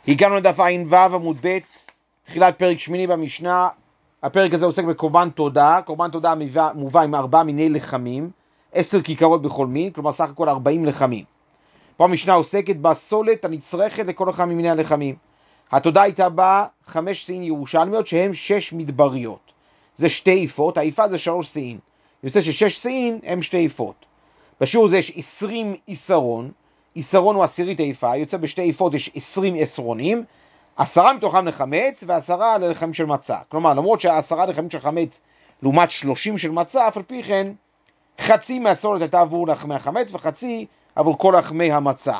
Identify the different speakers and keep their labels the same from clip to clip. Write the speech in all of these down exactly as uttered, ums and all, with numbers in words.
Speaker 1: הגענו לדף עין ו' עמוד ב', תחילת פרק שמיני במשנה. הפרק הזה עוסק בקורבן תודה. קורבן תודה מובא עם ארבעה מיני לחמים, עשר כיכרות בכל מין, כלומר סך הכל ארבעים לחמים. פה המשנה עוסקת בסולת הנצרכת לכל אחד ממיני הלחמים. התודה הייתה בה חמש סעין ירושלמיות שהן שש מדבריות. זה שתי אפות, האפה זה שלוש סעין. יוצא ששש סעין הם שתי אפות. בשיעור זה יש עשרים עשרון, עשרון הוא עשירית האפה, יוצא בשתי אפות יש עשרים עשרונים, עשרה מתוכם לחמץ ועשרה ללחמים של מצה. כלומר, למרות שהעשרה לחמים של חמץ לעומת שלושים של מצה, אף על פי כן חצי מהסולת הייתה עבור לחמי החמץ וחצי עבור כל לחמי המצה.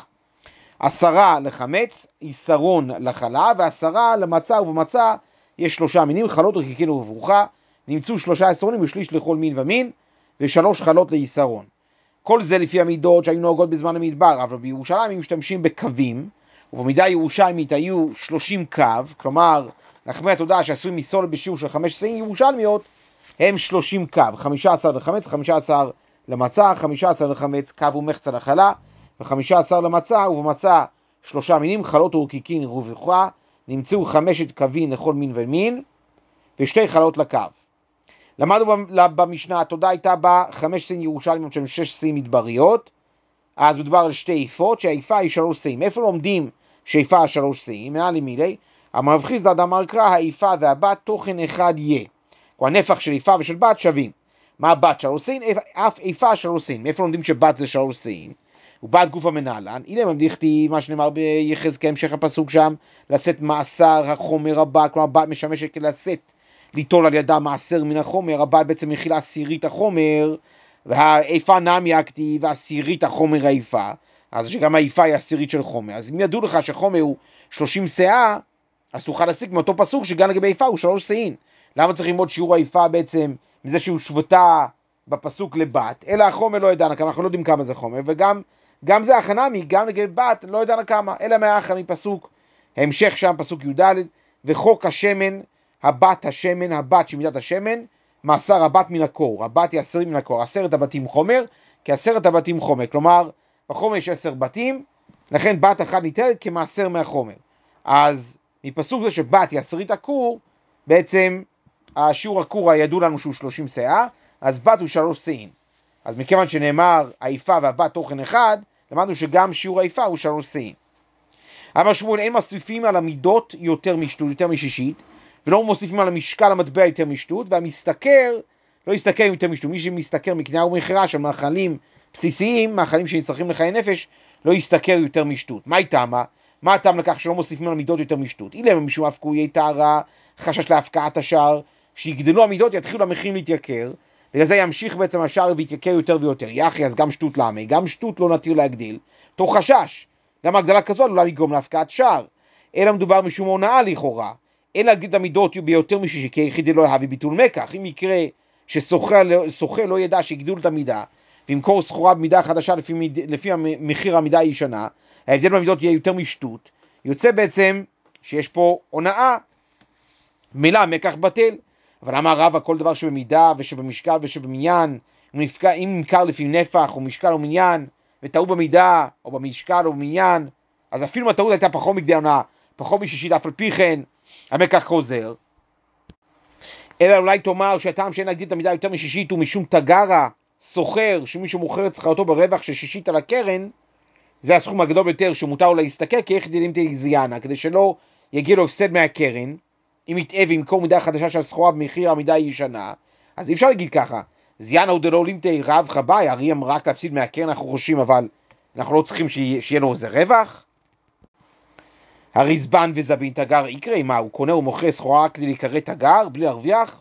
Speaker 1: עשרה לחמץ, עשרון לחלה, ועשרה למצה, ובמצה יש שלושה מינים, חלות, רקיקין וברוכה. נמצאו שלושה עשרונים ושליש לכל מין ומין, ושלוש חלות לעשרון. כל זה לפי המידות שהיו נוהגות בזמן המדבר, אבל בירושלים הם משתמשים בקווים, ובמידה ירושלמית היו שלושים קו, כלומר, לחמי התודעה שעשויים מסולת בשיעור של חמש סעין ירושלמיות, הם שלושים קו, חמישה עשר לחמץ, חמישה עשר למצה, חמישה עשר לחמץ, קו ומחצה לחלה, ו-חמישה עשר למצה, ובמצה שלושה מינים, חלות ורקיקין וברוכה. נמצאו חמשת קווים לכל מין ומין, ושתי חלות לקו. למדנו במשנה, התודה הייתה בה חמש סעין ירושלמיות של שש סעין מדבריות, אז מדובר על שתי אפות, שהאפה היא שלוש סעין. איפה לומדים שאפה היא שלוש סעין? מנהלי מילי, המרב חיסדא דאמר קרא, האפה והבת תוכן אחד יהיה. או הנפח של אפה ושל בת שווים. מה הבת שלוש סעין? אף אפה שלוש סעין. מאיפה לומדים שבת זה שלוש סעין? ובת גוף המנהלן, הנה ממדיחתי מה שנאמר ביחזקאל, המשך הפסוק שם, לשאת מעשר החומר הבא, כלומר בת משמשת לשאת, ליטול על ידה מעשר מן החומר, הבת בעצם מכילה עשירית החומר, והאיפה נמי הכתיב, ועשירית החומר האיפה, אז שגם האיפה היא עשירית של חומר. אז אם ידעו לך שחומר הוא שלושים שאה, אז תוכל להסיק מאותו פסוק שגם לגבי איפה הוא שלוש סעין. למה צריך ללמוד שיעור האיפה בעצם מזה שהוא שבתה בפסוק לבת, אלא החומר לא ידענו כמה, אנחנו לא יודעים כמה זה חומר, וגם גם זה החנמי, גם לגבי בת לא ידענו כמה, אלא מהאחה מפסוק, המשך שם פסוק י"ד, וחוק השמן, הבת השמן, הבת שמידת השמן, מעשר הבת מן הקור, הבת היא עשרים מן הקור, עשרת הבתים חומר, כי עשרת הבתים חומר, כלומר, בחומר יש עשר בתים, לכן בת אחת ניתנת כמעשר מהחומר. אז מפסוק זה שבת היא עשרית הקור, בעצם השיעור הקור הידוע לנו שהוא שלושים שאה, אז בת הוא שלוש סעין. אז מכיוון שנאמר האיפה והבת תוכן אחד, למדנו שגם שיעור האיפה הוא שלוש סעין. אמר שמואל, אין מוסיפים על המידות יותר משתות, יותר משישית, ולא מוסיפים על המשקל המטבע יותר משתות, והמסתכר לא יסתכר יותר משתות. מי שמסתכר מקנייה ומכירה של מאכלים בסיסיים, מאכלים שנצרכים לחיי נפש, לא יסתכר יותר משתות. מה איתם? מה הטעם לכך שלא מוסיפים על המידות יותר משתות? אילם הם משום הפקו יהיה טהרה, חשש להפקעת השער, שיגדלו המידות יתחילו המחירים להתייקר, בגלל זה ימשיך בעצם השער ויתייקר יותר ויותר. יחי, אז גם שטות למה? גם שטות לא נתיר להגדיל, תוך חשש. גם הגדלה כזאת עלולה לגרום להפקעת שער. אלא מדובר משום הונאה לכאורה. אין להגדיל את המידות ביותר משישי, כי היחידי לא יהווה ביטול מקח. אם יקרה שסוחר לא ידע שיגדילו את המידה, וימכור סחורה במידה חדשה לפי, מיד, לפי מחיר המידה הישנה, ההבדל במידות יהיה יותר משטות. יוצא בעצם שיש פה הונאה, מילה מקח בטל. אבל אמר רבא, כל דבר שבמידה ושבמשקל ושבמניין, אם נמכר לפי נפח או משקל או מניין, וטעו במידה או במשקל או במניין, אז אפילו הטעות הייתה פחות מכדי הונאה, פחות משישית, אף על פי כן המקח חוזר. אלא אולי תאמר שהטעם שאין להגדיל את המידה יותר משישית הוא משום תגרה, סוחר, שמישהו מוכר את שכרתו ברווח של שישית על הקרן, זה הסכום הגדול ביותר שמותר לו להסתכל, כי איך דילים תזיינה, כדי שלא יגיע לו הפסד מהקרן. אם יתאה וימכור מידה חדשה של סחורה במחיר המידה הישנה, אז אי אפשר להגיד ככה, זיינה הוא דלא לימתי רב חבאי, הרי הם רק להפסיד מהקרן, אנחנו חושבים, אבל אנחנו לא צריכים שיהיה לו איזה רווח. הרי זבן וזבין תגר יקרה, מה, הוא קונה ומוכר סחורה כדי להיקרא תגר, בלי להרוויח?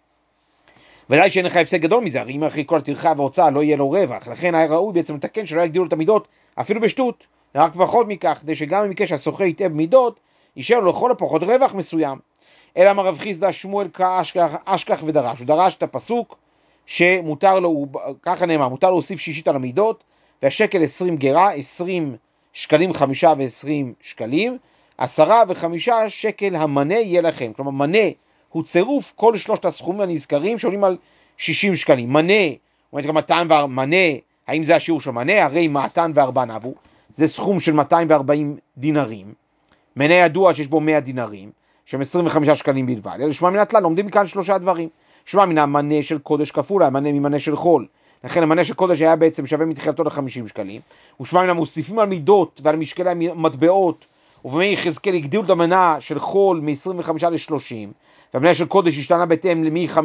Speaker 1: ודאי שאין לך הפסד גדול מזה, הרי אם אחרי כל הטרחה וההוצאה לא יהיה לו רווח, לכן היה ראוי בעצם לתקן שלא יגדילו את המידות, אפילו בשטות, רק פחות מכך, כדי שגם אם יקרה שהסוחר יתאה במידות, יישאר לו לכל הפחות רווח מסוים. אלא אמר רב חיסדא שמואל כאשכח אשכח ודרש, הוא דרש את הפסוק שמותר לו, ככה נאמר, מותר להוסיף שישית על המידות, והשקל עשרים גרה, עשרים שקלים חמישה ועשרים שקלים, עשרה וחמישה שקל המנה יהיה לכם. כלומר מנה הוא צירוף כל שלושת הסכומים הנזכרים שעולים על שישים שקלים. מנה, אומרת גם מאתיים וארבע, מנה, האם זה השיעור של מנה? הרי מאתיים וארבע נבו, זה סכום של מאתיים וארבעים דינרים, מנה ידוע שיש בו מאה דינרים, שהם עשרים וחמישה שקלים בלבד. אלא שמע מן התלת, לומדים מכאן שלושה דברים. שמע מן המנה של קודש כפול, המנה ממנה של חול. לכן המנה של קודש היה בעצם שווה מתחילתו ל-חמישים שקלים. ושמע מן המוסיפים על מידות ועל משקלי המטבעות, ובמי יחזקאל הגדילו את המנה של חול מ-עשרים וחמישה ל-שלושים, והמנה של קודש השתנה בהתאם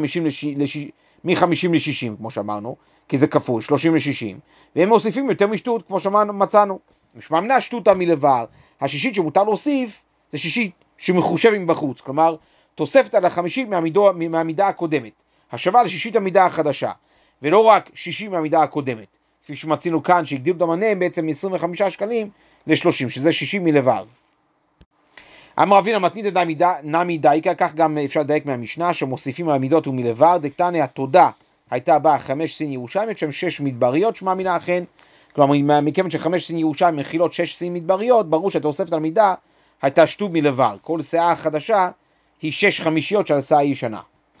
Speaker 1: מ-חמישים ל-שישים, כמו שאמרנו, כי זה כפול, שלושים ל-שישים, והם מוסיפים יותר משטות, כמו שמצאנו. משמע מן השטות המלבר, השישית שמותר להוסיף, זה שישית שמחושב מבחוץ, כלומר, תוספת על החמישית מהמידו, מהמידה הקודמת, השווה לשישית המידה החדשה, ולא רק שישים מהמידה הקודמת, כפי שמצינו כאן, שהגדילו את המנה בעצם מ-עשרים וחמישה שקלים ל-שלושים, שזה שישים מלבר. אמר רבינה מתנית נמי דייקה, כך גם אפשר לדייק מהמשנה, שמוסיפים על המידות ומלבר, דקתני התודה הייתה באה חמש סין ירושלמיות, שהן שש מדבריות, שמע מינה אכן, כלומר, מכיוון שחמש סין ירושלמיות מכילות שש סין מדבריות, ברור שהתוספת על מידה הייתה שטות מלבר. כל שאה חדשה היא שש חמישיות של השאה ישנה.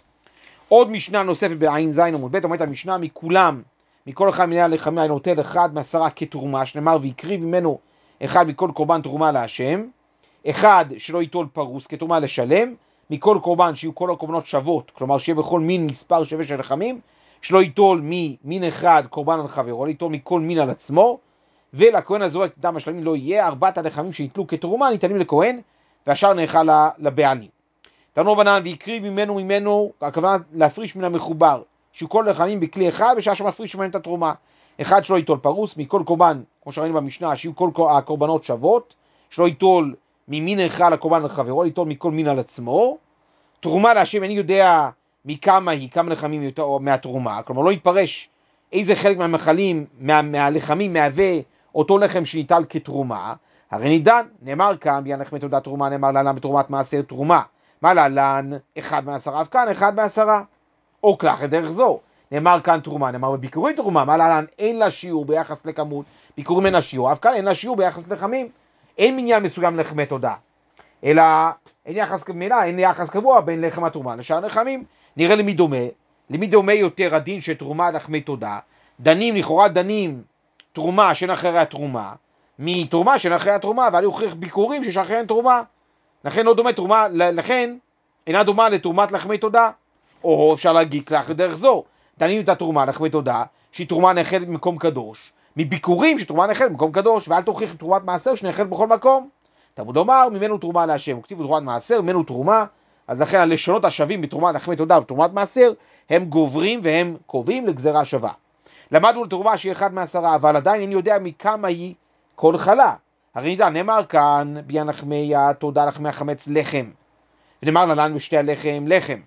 Speaker 1: עוד משנה נוספת בעין זין עמוד ב', אומרת המשנה, מכולם, מכל אחד מיני הלחמי, אני נוטל אחד מעשרה כתרומה, שנאמר ויקריב ממנו אחד מכל קורבן תרומה להשם, אחד שלא ייטול פרוס כתרומה לשלם, מכל קורבן שיהיו כל הקורבנות שוות, כלומר שיהיה בכל מין מספר שווה של לחמים, שלא ייטול ממין אחד קורבן על חברו, לא ייטול מכל מין על עצמו, ולכהן הזורק את דם השלמים לא יהיה, ארבעת הלחמים שיתלו כתרומה ניתנים לכהן, והשאר נאכל לבעלים. תנו רבנן, ויקריב ממנו ממנו, הכוונה להפריש מן המחובר, שיהיו כל לחמים בכלי אחד, בשעה שמפריש ממנו את התרומה. אחד שלא ייטול פרוס, מכל קורבן, כמו שראינו במשנה, שיהיו כל הקורבנות שוות, שלא ייטול ממין אחד לקורבן על חברו, ייטול מכל מין על עצמו. תרומה להשם, אני יודע מכמה היא, כמה לחמים יותר מהתרומה, כלומר לא יתפרש איזה חלק מהמחלים, מה, מהלחמים מהווה אותו לחם שניטל כתרומה. הרי נידן, נאמר כאן, ביאן לחמי תעודת תרומה, נאמר להלן בתרומת מעשר תרומה. מה להלן? אחד מעשרה, אף כאן אחד מעשרה. או כלך דרך זו, נאמר כאן תרומה, נאמר בביקורי תרומה, מה להלן? אין לה שיעור ביחס לכמות, ביקורים אין לה שיעור, אף כאן אין לה שיעור ביחס לחמים. אין מניין מסוים לחמי תודה, אלא אין יחס, מילה, אין יחס קבוע בין לחם התרומה לשאר לחמים. נראה למי דומה, למי דומה יותר הדין של תרומה לחמי תודה, דנים, לכאורה דנים תרומה שאין אחרי התרומה, מתרומה שאין אחרי התרומה, אבל הוכיח ביקורים שיש אחריהם תרומה, לכן לא דומה תרומה, לכן אינה דומה לתרומת לחמי תודה, או אפשר להגיד כלך דרך זו, דנים את התרומה לחמי תודה, שהיא תרומה נאכלת במקום קדוש, מביקורים שתרומה נאכלת במקום קדוש, ואל תוכיח תרומת מעשר שנאכלת בכל מקום. תלמוד אומר, ממנו תרומה להשם, וכתיב תרומת מעשר, ממנו תרומה, אז לכן הלשונות השווים בתרומת לחמי תודה ותרומת מעשר, הם גוברים והם קובעים לגזרה שווה. למדנו לתרומה שהיא אחד מעשרה, אבל עדיין אני יודע מכמה היא כל חלה. הרי נידע, נאמר כאן, ביאן לחמי תודה לחמי החמץ לחם, ונאמר להלן בשתי הלחם לחם.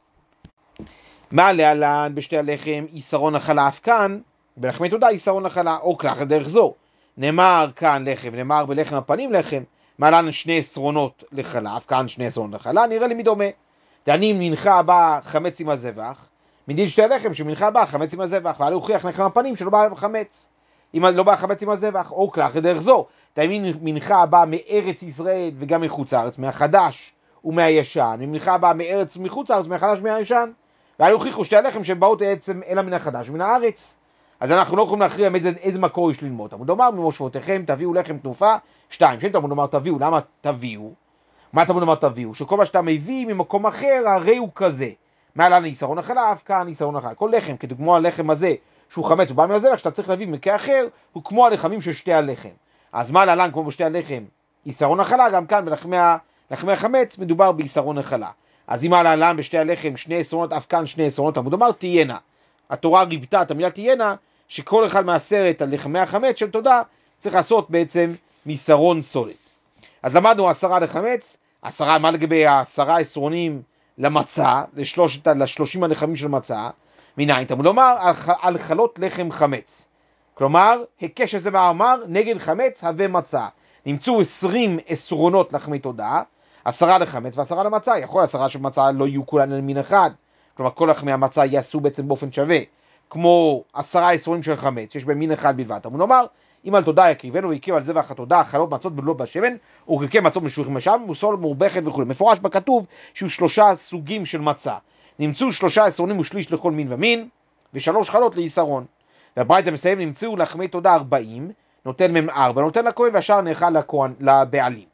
Speaker 1: מה להלן בשתי הלחם יסרון החלה אף כאן, בלחמי תודה יסרון החלה, או כלך דרך זו. נאמר כאן לחם, נאמר בלחם הפנים לחם, מה להלן שני עשרונות לחלה, כאן שני עשרונות לחלה, נראה לי מי דומה. דנים מנחה הבא חמץ עם הזבח, מדין שתי הלחם שמנחה הבא חמץ עם הזבח, ועל הוכיח לחם הפנים שלא בא חמץ, אם לא בא חמץ עם הזבח, או כלך דרך זו. דנים מנחה הבא מארץ ישראל וגם מחוץ הארץ, מהחדש ומהישן, מנחה הבא מארץ ומחוץ הארץ, מהחדש ומהישן, ועל הוכיחו שתי הלחם שהן באות בעצם אלא מן החדש ומן הארץ. אז אנחנו לא יכולים להכריע מאיזה, איזה מקור יש ללמוד. תלמוד לומר, ממושבותיכם תביאו לחם תנופה, שתיים. שם תלמוד לומר תביאו, למה תביאו? מה תלמוד לומר תביאו? שכל מה שאתה מביא ממקום אחר, הרי הוא כזה. מה להלן יסרון החלה, אף כאן יסרון החלה. כל לחם, כדוגמו הלחם הזה, שהוא חמץ, הוא בא מהזבח, שאתה צריך להביא מקרה אחר, הוא כמו הלחמים של שתי הלחם. אז מה להלן, כמו בשתי הלחם, יסרון החלה, גם כאן בלחמי החמץ מדובר ביסרון החלה. אז אם להלן בשתי הלחם, שני עשרונות, אף כאן שני עשרונות, תלמוד לומר תהיינה. התורה ריבתה את המילה תהיינה, שכל אחד מעשרת על לחמי החמץ של תודה צריך לעשות בעצם מסרון סולת. אז למדנו עשרה לחמץ, עשרה, מה לגבי העשרה עשרונים למצה, לשלושת, לשלושים הלחמים של מצה, מניין, תלמוד לומר על, על חלות לחם חמץ. כלומר, הקש הזה מאמר נגד חמץ הווה מצה. נמצאו עשרים עשרונות לחמי תודה, עשרה לחמץ ועשרה למצה. יכול עשרה של מצה לא יהיו כולן על מין אחד, כלומר כל לחמי המצה יעשו בעצם באופן שווה, כמו עשרה עשרונים של חמץ, שיש בהם מין אחד בלבד. תלמוד לומר, אם על תודה יקריבנו ויקריב על זבח התודה, חלות מצות בלו בשמן, וקרקי מצות משוחים לשם, מוסול מורבכת וכו'. מפורש בכתוב שיהיו שלושה סוגים של מצה. נמצאו שלושה עשרונים ושליש לכל מין ומין, ושלוש חלות ליסרון. והברייתא מסיים, נמצאו לחמי תודה ארבעים, נותן מהם ארבע, נותן לכהן והשאר נאכל לכהן, לבעלים.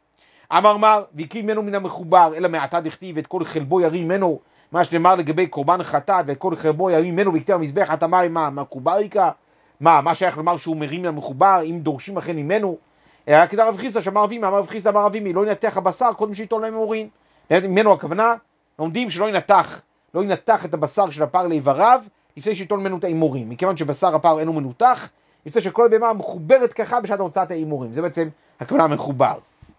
Speaker 1: אמר מר, ויקריא ממנו מן המחובר, אלא מעתה דכתיב את כל חלבו ירים ממנו, מה שנאמר לגבי קורבן חטאת, ואת כל חלבו ירים ממנו ויקטר המזבח, אתה אמר מה, מה קובריקה? מה, מה שייך לומר שהוא מרים מן המחובר, אם דורשים לכן ממנו? רק כדאי רב חיסדא שאמר אבימי, אמר רב חיסדא אמר אבימי, לא ינתח הבשר קודם שיטול להם אמורין. ממנו הכוונה, לומדים שלא ינתח, לא ינתח את הבשר של הפר לאיבריו, לפני שיטול ממנו את האמורים. מכיוון שבשר הפר אינו מנותח, יוצא שכל הבהמה מחוברת ככה בשעת הוצאת האמורים. זה בעצם הכוונה המחובר.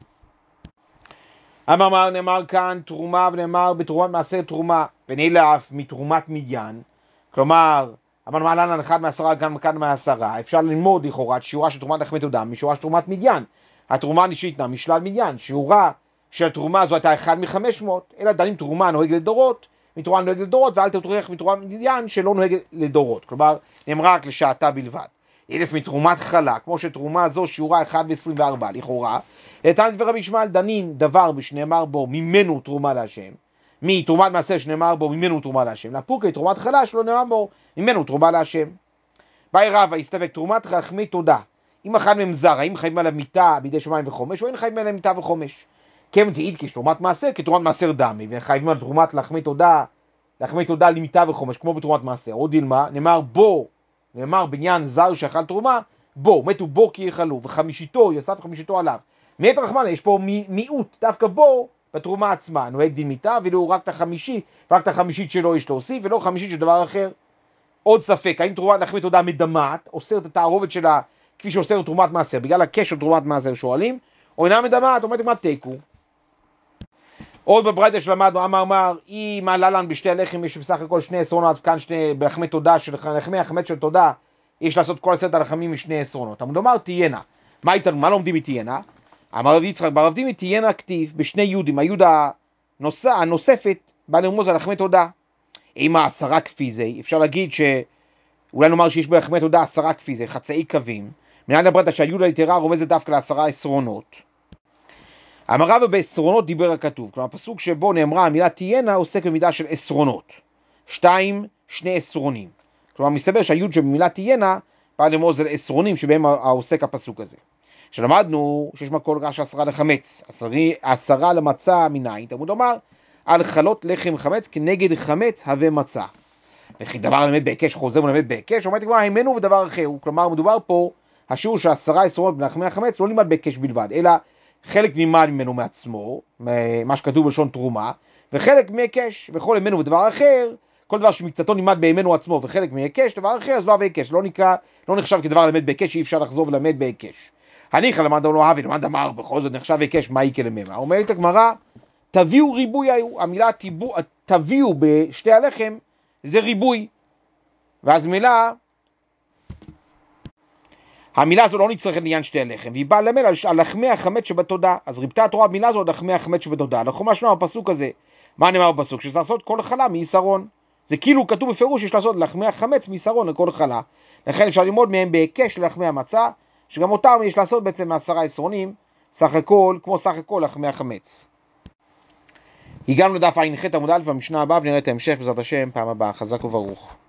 Speaker 1: אמר נאמר כאן תרומה ונאמר בתרומת מעשר תרומה, ונאלף מתרומת מדיין. כלומר, אבל מעלן אחד מעשרה גם כאן מעשרה, אפשר ללמוד לכאורה את שיעורה של תרומת לחמי תודה משיעורה של תרומת מדיין. התרומה נשאיתנה משלל מדיין, שיעורה של התרומה הזו הייתה אחד מחמש מאות, אלא דנים תרומה נוהג לדורות, מתרומה נוהג לדורות, ואל תתורך מתרומת מדיין שלא נוהג לדורות. כלומר, נאמרה רק לשעתה בלבד. אלף מתרומת חלה, כמו שתרומה הזו שיעורה אחד ועשרים וארבע, לכאורה, לתן ורבי ישמעאל דנין דבר בשנאמר בו ממנו תרומה להשם, מתרומת מעשר שנאמר בו ממנו תרומה להשם, לפוקי תרומת חלה שלא נאמר בו ממנו תרומה להשם. באי רבא הסתפק תרומת לחמי תודה, אם אחד מהם זר, האם חייבים עליו מיתה בידי שמיים וחומש, או אין חייבים עליו מיתה וחומש? כיוון תעיד כשתרומת מעשר, כתרומת מעשר דמי, וחייבים על תרומת לחמי תודה, לחמי תודה למיתה וחומש, כמו בתרומת מעשר. עוד דילמה, נאמר בו, נאמר בניין זר שאכל תרומה, בו, מתו בו כי יאכלו, וחמישיתו, יסף חמישיתו עליו. מאת רחמנא, יש פה מיעוט, דווקא בו, בתרומה עצמה, נוהג דין מיתה, ולא רק את החמישי, ורק את החמישית שלו יש להוסיף, ולא חמישית של דבר אחר. עוד ספק, האם תרומת לחמי תודה מדמעת, אוסרת את התערובת שלה, כפי שאוסרת תרומת מעשר, בגלל הקשר תרומת מעשר שואלים, או אינה מדמעת, אומרת מה תיקו. עוד בברייתא שלמדנו, אמר מר, אם הללן בשתי הלחם יש בסך הכל שני עשרונות, כאן שני בלחמי תודה, של לחמי החמץ של תודה, יש לעשות כל עשרת הלחמים משני עשרונות. אבל אומר תהיינה, מה איתנו, מה לומדים מתהיינה? אמר רבי יצחק, ברבדים מתהיינה כתיב בשני יודים, היוד הנוסע, הנוספת, בא לרמוז על לחמי תודה. אם העשרה כפי זה, אפשר להגיד שאולי נאמר שיש בלחמי תודה עשרה כפי זה, חצאי קווים, מנהל הברייתא שהיוד היתרה רומזת דווקא לעשרה עשרונות. אמר רבא בעשרונות דיבר הכתוב, כלומר הפסוק שבו נאמרה המילה תהיינה עוסק במידה של עשרונות, שתיים, שני עשרונים. כלומר מסתבר שהיוד שבמילה תהיינה בא לרמוז על עשרונים שבהם העוסק הפסוק הזה. שלמדנו שיש מקור רש"י עשרה לחמץ, עשרי, עשרה למצה מניין, תלמוד אומר על חלות לחם חמץ כנגד חמץ הווה מצה. וכי דבר למד בהיקש חוזר ולמד בהיקש, אומרת כבר הימנו ודבר אחר, כלומר מדובר פה השיעור של עשרה עשרונות בלחמי החמץ לא נלמד בהיקש בלבד, אלא חלק נלמד ממנו מעצמו, מה שכתוב בלשון תרומה, וחלק מהיקש, וכל ימנו ודבר אחר, כל דבר שמקצתו נלמד בימנו עצמו וחלק מהיקש, דבר אחר, אז לא בהיקש, לא נקרא, לא נחשב כדבר למד בהיקש, שאי אפשר לחזור ולמד בהיקש. הניחא למד לא אהבי, למד אמר, בכל זאת נחשב היקש, מה יקה לממה? אומרת הגמרא, תביאו ריבוי היו, המילה תיבו, תביאו בשתי הלחם, זה ריבוי. ואז מילה, המילה הזו לא נצטרכת לעניין שתי הלחם, והיא באה למל על לחמי החמץ שבתודה. אז ריבתה התורה במילה הזו על לחמי החמץ שבתודה. אנחנו מה שנאמר בפסוק הזה, מה נאמר בפסוק? שצריך לעשות כל חלה מיסרון. זה כאילו כתוב בפירוש שיש לעשות לחמי החמץ מיסרון לכל חלה. לכן אפשר ללמוד מהם בהיקש ללחמי המצה, שגם אותם יש לעשות בעצם מעשרה עשרונים, סך הכל, כמו סך הכל לחמי החמץ. הגענו לדף ע"ח עמוד א' במשנה הבאה, ונראה את ההמשך בעזרת השם פעם הבאה. חזק וברוך.